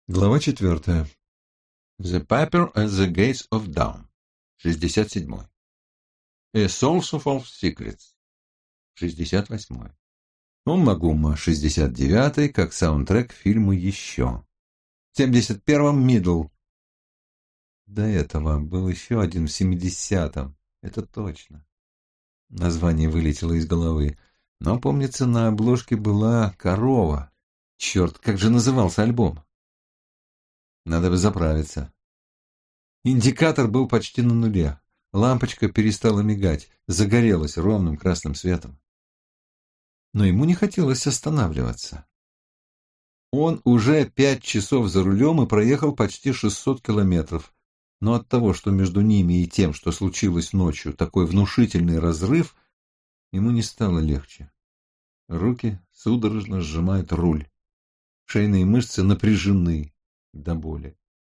Глава 4. The Piper at the Gates of Dawn. 67. A Source of Secrets. 68. Умма Гумма. 69. Как саундтрек к фильму «Еще». В 71-м Middle. До этого был еще один в 70-м. Это точно. Название вылетело из головы. Но, помнится, на обложке была корова. Черт, как же назывался альбом? Надо бы заправиться. Индикатор был почти на нуле. Лампочка перестала мигать, загорелась ровным красным светом. Но ему не хотелось останавливаться. Он уже 5 часов за рулем и проехал почти 600 километров. Но от того, что между ними и тем, что случилось ночью, такой внушительный разрыв, ему не стало легче. Руки судорожно сжимают руль. Шейные мышцы напряжены до боли.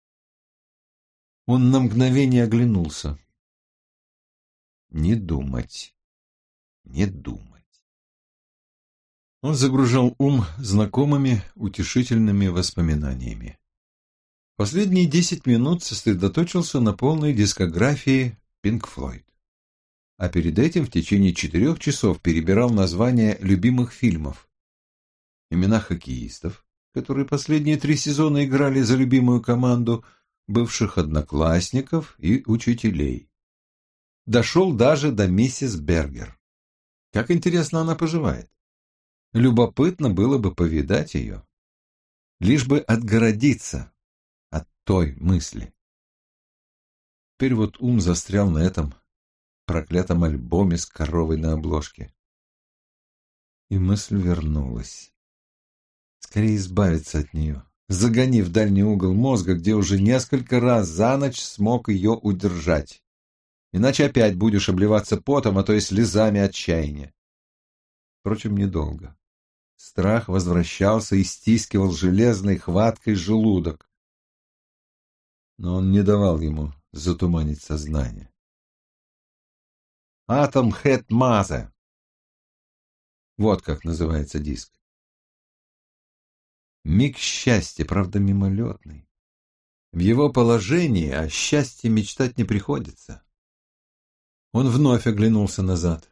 Он на мгновение оглянулся. Не думать. Не думать. Он загружал ум знакомыми, утешительными воспоминаниями. Последние 10 минут сосредоточился на полной дискографии Pink Floyd. А перед этим в течение 4 часов перебирал названия любимых фильмов, имена хоккеистов, которые последние 3 сезона играли за любимую команду, бывших одноклассников и учителей. Дошел даже до миссис Бергер. Как интересно она поживает. Любопытно было бы повидать ее. Лишь бы отгородиться от той мысли. Теперь вот ум застрял на этом проклятом альбоме с коровой на обложке. И мысль вернулась. Скорее избавиться от нее. Загони в дальний угол мозга, где уже несколько раз за ночь смог ее удержать. Иначе опять будешь обливаться потом, а то и слезами отчаяния. Впрочем, недолго. Страх возвращался и стискивал железной хваткой желудок. Но он не давал ему затуманить сознание. «Atom Head Mother». Вот как называется диск. Миг счастья, правда, мимолетный. В его положении о счастье мечтать не приходится. Он вновь оглянулся назад.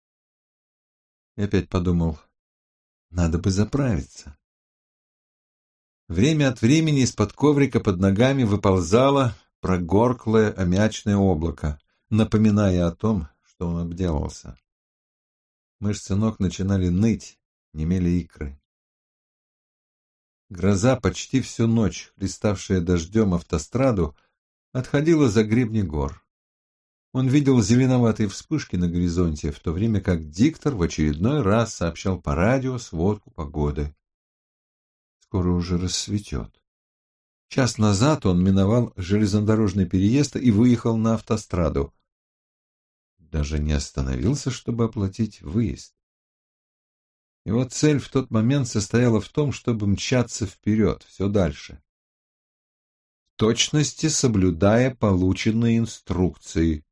И опять подумал, надо бы заправиться. Время от времени из-под коврика под ногами выползало прогорклое аммиачное облако, напоминая о том, что он обделался. Мышцы ног начинали ныть, немели икры. Гроза почти всю ночь, хлеставшая дождем автостраду, отходила за гребни гор. Он видел зеленоватые вспышки на горизонте, в то время как диктор в очередной раз сообщал по радио сводку погоды. Скоро уже рассветет. Час назад он миновал железнодорожный переезд и выехал на автостраду. Даже не остановился, чтобы оплатить выезд. Его цель в тот момент состояла в том, чтобы мчаться вперед, все дальше. В точности соблюдая полученные инструкции.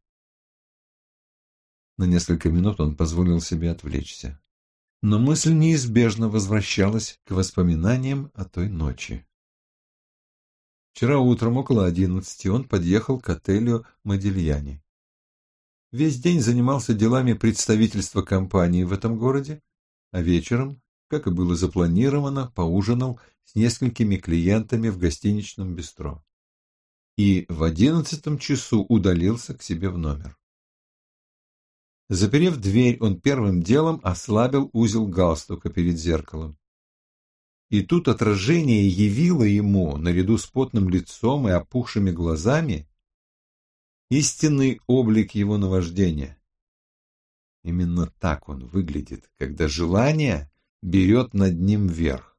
На несколько минут он позволил себе отвлечься. Но мысль неизбежно возвращалась к воспоминаниям о той ночи. Вчера утром около 11 он подъехал к отелю Модильяни. Весь день занимался делами представительства компании в этом городе, а вечером, как и было запланировано, поужинал с несколькими клиентами в гостиничном бистро. И в 11 часу удалился к себе в номер. Заперев дверь, он первым делом ослабил узел галстука перед зеркалом. И тут отражение явило ему, наряду с потным лицом и опухшими глазами, истинный облик его наваждения. Именно так он выглядит, когда желание берет над ним верх.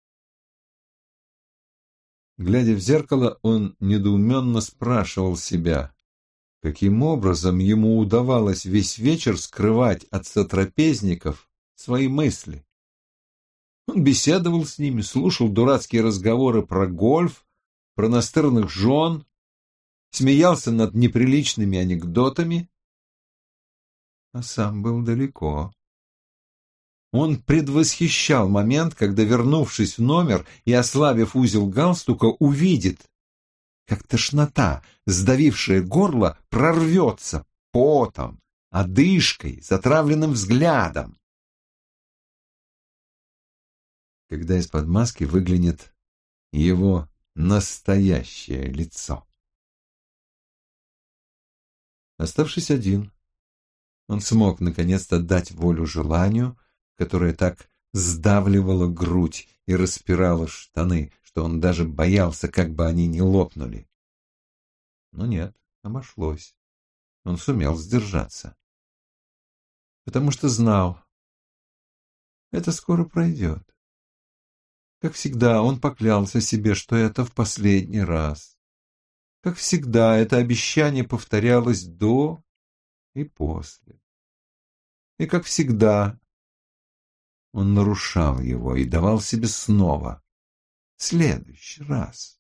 Глядя в зеркало, он недоуменно спрашивал себя, каким образом ему удавалось весь вечер скрывать от сотрапезников свои мысли. Он беседовал с ними, слушал дурацкие разговоры про гольф, про настырных жен, смеялся над неприличными анекдотами, а сам был далеко. Он предвосхищал момент, когда, вернувшись в номер и ослабив узел галстука, увидит, как тошнота, сдавившая горло, прорвется потом, одышкой, затравленным взглядом. Когда из-под маски выглянет его настоящее лицо. Оставшись один, он смог наконец-то дать волю желанию, которое так сдавливало грудь и распирало штаны, что он даже боялся, как бы они не лопнули. Но нет, обошлось. Он сумел сдержаться. Потому что знал, это скоро пройдет. Как всегда, он поклялся себе, что это в последний раз. Как всегда, это обещание повторялось до и после. И как всегда, он нарушал его и давал себе снова. В следующий раз.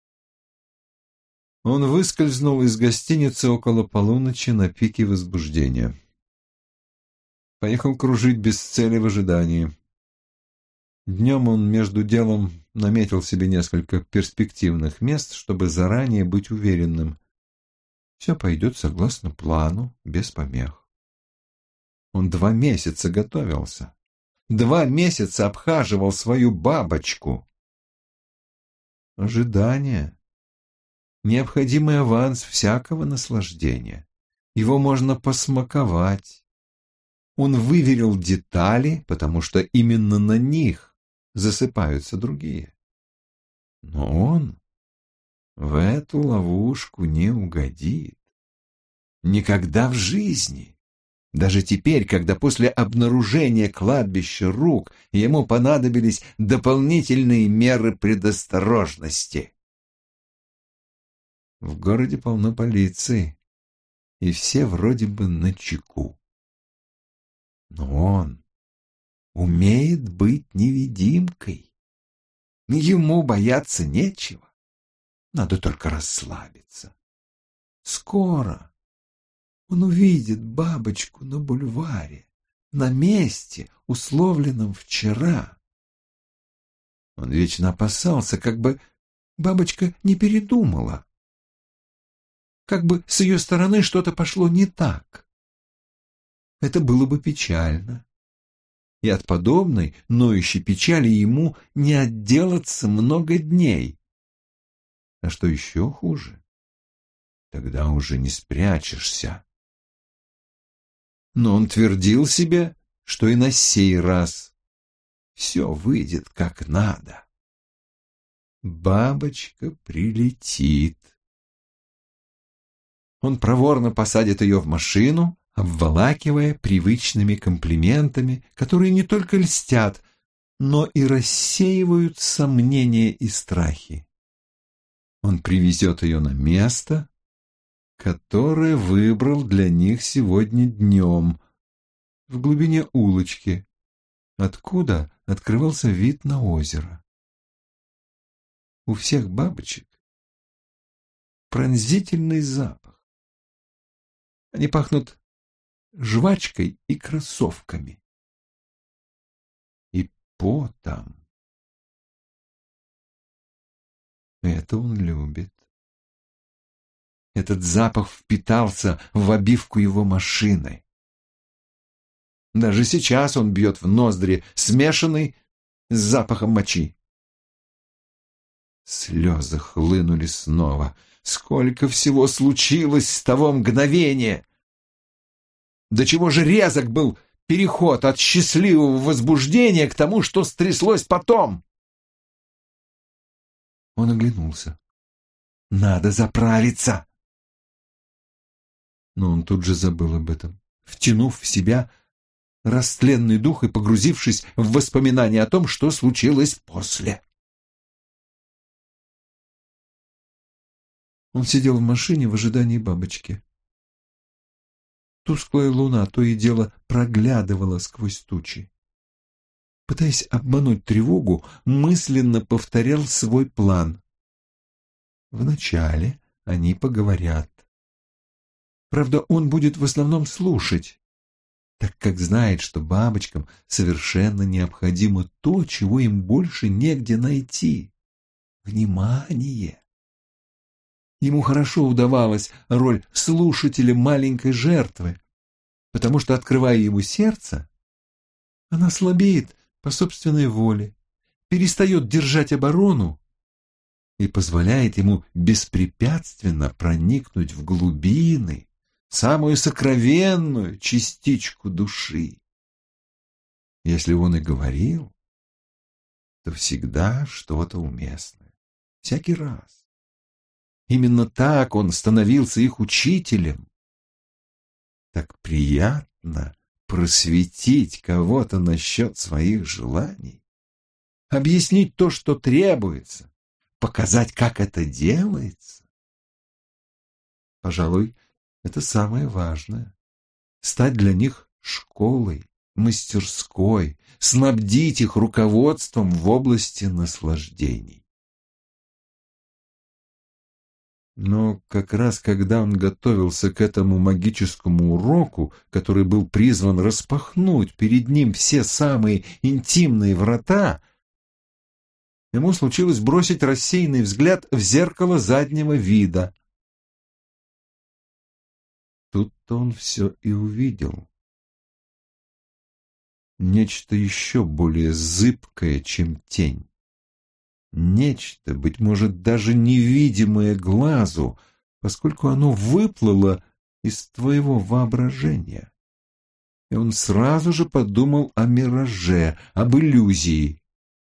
Он выскользнул из гостиницы около полуночи на пике возбуждения. Поехал кружить без цели в ожидании. Днем он между делом наметил себе несколько перспективных мест, чтобы заранее быть уверенным. Все пойдет согласно плану, без помех. Он 2 месяца готовился. 2 месяца обхаживал свою бабочку. Ожидание. Необходимый аванс всякого наслаждения. Его можно посмаковать. Он выверил детали, потому что именно на них засыпаются другие. Но он в эту ловушку не угодит. Никогда в жизни. Даже теперь, когда после обнаружения кладбища рук ему понадобились дополнительные меры предосторожности. В городе полно полиции, и все вроде бы начеку. Но он умеет быть невидимкой. Ему бояться нечего. Надо только расслабиться. Скоро он увидит бабочку на бульваре, на месте, условленном вчера. Он вечно опасался, как бы бабочка не передумала, как бы с ее стороны что-то пошло не так. Это было бы печально. И от подобной ноющей печали ему не отделаться много дней. А что еще хуже? Тогда уже не спрячешься. Но он твердил себе, что и на сей раз все выйдет как надо. Бабочка прилетит. Он проворно посадит ее в машину, обволакивая привычными комплиментами, которые не только льстят, но и рассеивают сомнения и страхи. Он привезет ее на место, которое выбрал для них сегодня днем, в глубине улочки, откуда открывался вид на озеро. У всех бабочек пронзительный запах. Они пахнут жвачкой и кроссовками. И потом. Это он любит. Этот запах впитался в обивку его машины. Даже сейчас он бьет в ноздри, смешанный с запахом мочи. Слезы хлынули снова. Сколько всего случилось с того мгновения! До чего же резок был переход от счастливого возбуждения к тому, что стряслось потом. Он оглянулся. Надо заправиться. Но он тут же забыл об этом, втянув в себя растленный дух и погрузившись в воспоминания о том, что случилось после. Он сидел в машине в ожидании бабочки. Тусклая луна то и дело проглядывала сквозь тучи. Пытаясь обмануть тревогу, мысленно повторял свой план. Вначале они поговорят. Правда, он будет в основном слушать. так как знает, что бабочкам совершенно необходимо то, чего им больше негде найти — внимание. Ему хорошо удавалась роль слушателя маленькой жертвы, потому что, открывая ему сердце, она слабеет по собственной воле, перестает держать оборону и позволяет ему беспрепятственно проникнуть в глубины, самую сокровенную частичку души. Если он и говорил, то всегда что-то уместное, всякий раз. Именно так он становился их учителем. Так приятно просветить кого-то насчет своих желаний, объяснить то, что требуется, показать, как это делается. Пожалуй, это самое важное — стать для них школой, мастерской, снабдить их руководством в области наслаждений. Но как раз когда он готовился к этому магическому уроку, который был призван распахнуть перед ним все самые интимные врата, ему случилось бросить рассеянный взгляд в зеркало заднего вида. Тут-то он все и увидел. Нечто еще более зыбкое, чем тень. Нечто, быть может, даже невидимое глазу, поскольку оно выплыло из твоего воображения. И он сразу же подумал о мираже, об иллюзии.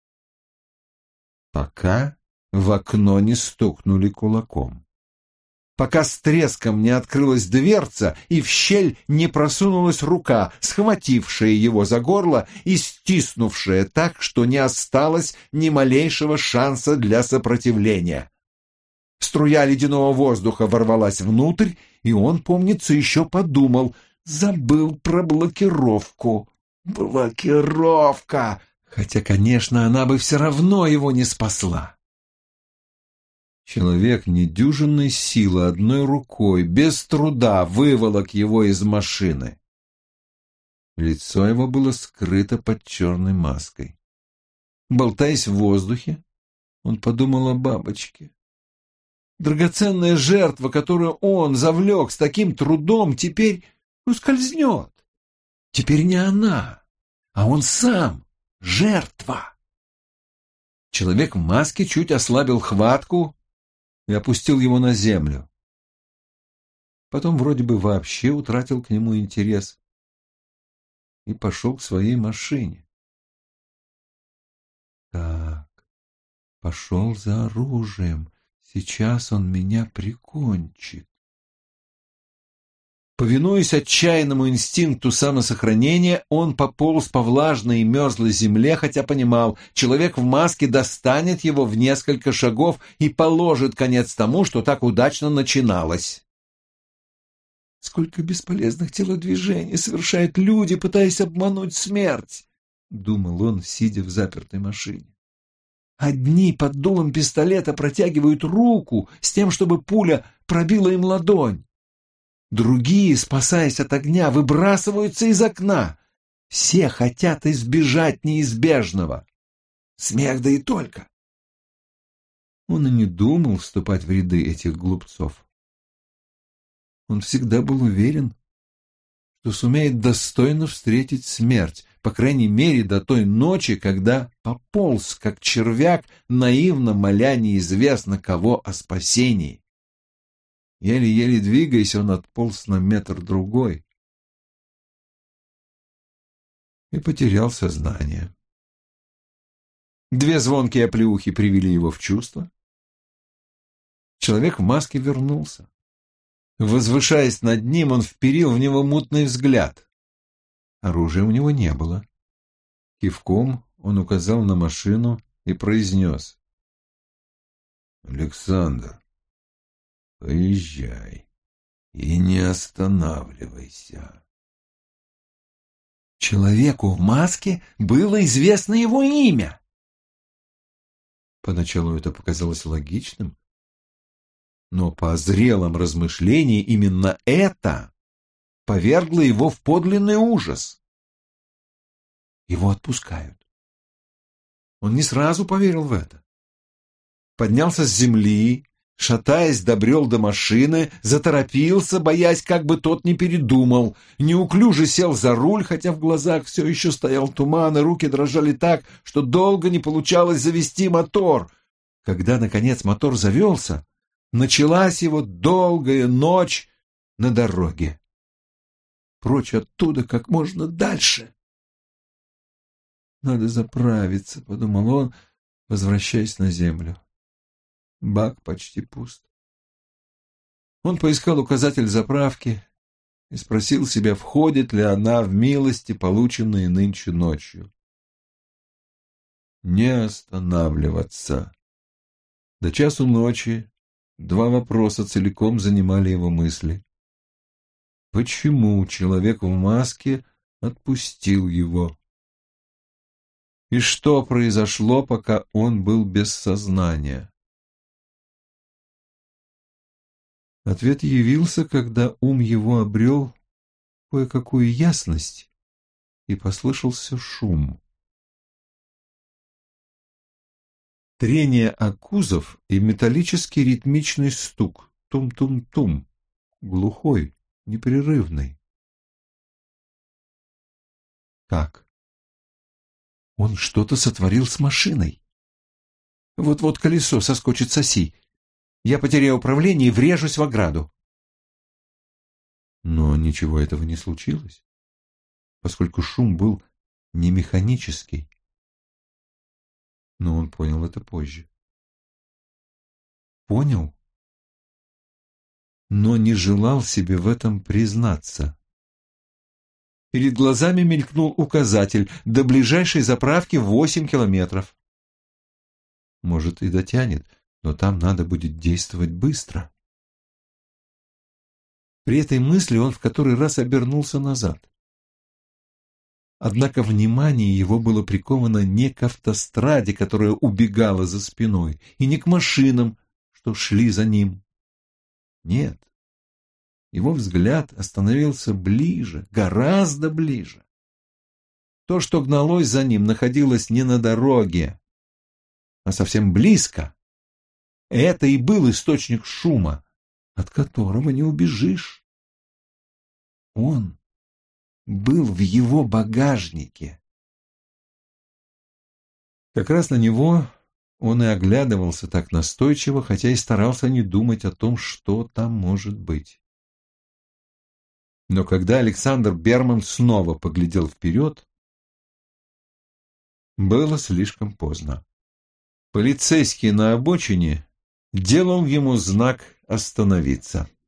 Пока в окно не стукнули кулаком. Пока с треском не открылась дверца и в щель не просунулась рука, схватившая его за горло и стиснувшая так, что не осталось ни малейшего шанса для сопротивления. Струя ледяного воздуха ворвалась внутрь, и он, помнится, еще подумал: забыл про блокировку. Блокировка! Хотя, конечно, она бы все равно его не спасла. Человек недюжинной силы одной рукой без труда выволок его из машины. Лицо его было скрыто под черной маской. Болтаясь в воздухе, он подумал о бабочке. Драгоценная жертва, которую он завлек с таким трудом, теперь ускользнет. Теперь не она, а он сам жертва. Человек в маске чуть ослабил хватку и опустил его на землю. Потом вроде бы вообще утратил к нему интерес и пошел к своей машине. Так, пошел за оружием. Сейчас он меня прикончит. Повинуясь отчаянному инстинкту самосохранения, он пополз по влажной и мерзлой земле, хотя понимал, человек в маске достанет его в несколько шагов и положит конец тому, что так удачно начиналось. «Сколько бесполезных телодвижений совершают люди, пытаясь обмануть смерть!» — думал он, сидя в запертой машине. «Одни под дулом пистолета протягивают руку с тем, чтобы пуля пробила им ладонь. Другие, спасаясь от огня, выбрасываются из окна. Все хотят избежать неизбежного. Смех да и только!» Он и не думал вступать в ряды этих глупцов. Он всегда был уверен, что сумеет достойно встретить смерть, по крайней мере до той ночи, когда пополз, как червяк, наивно моля неизвестно кого о спасении. Еле-еле двигаясь, он отполз на метр-другой и потерял сознание. 2 звонкие оплеухи привели его в чувство. Человек в маске вернулся. Возвышаясь над ним, он вперил в него мутный взгляд. Оружия у него не было. Кивком он указал на машину и произнес: «Александр, поезжай и не останавливайся». Человеку в маске было известно его имя. Поначалу это показалось логичным, но по зрелом размышлении именно это повергло его в подлинный ужас. Его отпускают. Он не сразу поверил в это. Поднялся с земли, шатаясь, добрел до машины, заторопился, боясь, как бы тот не передумал, неуклюже сел за руль, хотя в глазах все еще стоял туман, и руки дрожали так, что долго не получалось завести мотор. Когда, наконец, мотор завелся, началась его долгая ночь на дороге. Прочь оттуда как можно дальше. «Надо заправиться», — подумал он, возвращаясь на землю. Бак почти пуст. Он поискал указатель заправки и спросил себя, входит ли она в милости, полученные нынче ночью. Не останавливаться. До часу ночи два вопроса целиком занимали его мысли. Почему человек в маске отпустил его? И что произошло, пока он был без сознания? Ответ явился, когда ум его обрел кое-какую ясность, и послышался шум. Трение о кузов и металлический ритмичный стук, тум-тум-тум, глухой, непрерывный. Как? Он что-то сотворил с машиной. Вот-вот колесо соскочит с оси. Я потеряю управление и врежусь в ограду. Но ничего этого не случилось, поскольку шум был не механический. Но он понял это позже. Понял, но не желал себе в этом признаться. Перед глазами мелькнул указатель: до ближайшей заправки 8 километров. Может, и дотянет, но там надо будет действовать быстро. При этой мысли он в который раз обернулся назад. Однако внимание его было приковано не к автостраде, которая убегала за спиной, и не к машинам, что шли за ним. Нет. Его взгляд остановился ближе, гораздо ближе. То, что гналось за ним, находилось не на дороге, а совсем близко. Это и был источник шума, от которого не убежишь. Он был в его багажнике. Как раз на него он и оглядывался так настойчиво, хотя и старался не думать о том, что там может быть. Но когда Александр Берман снова поглядел вперед, было слишком поздно. Полицейский на обочине делал ему знак остановиться.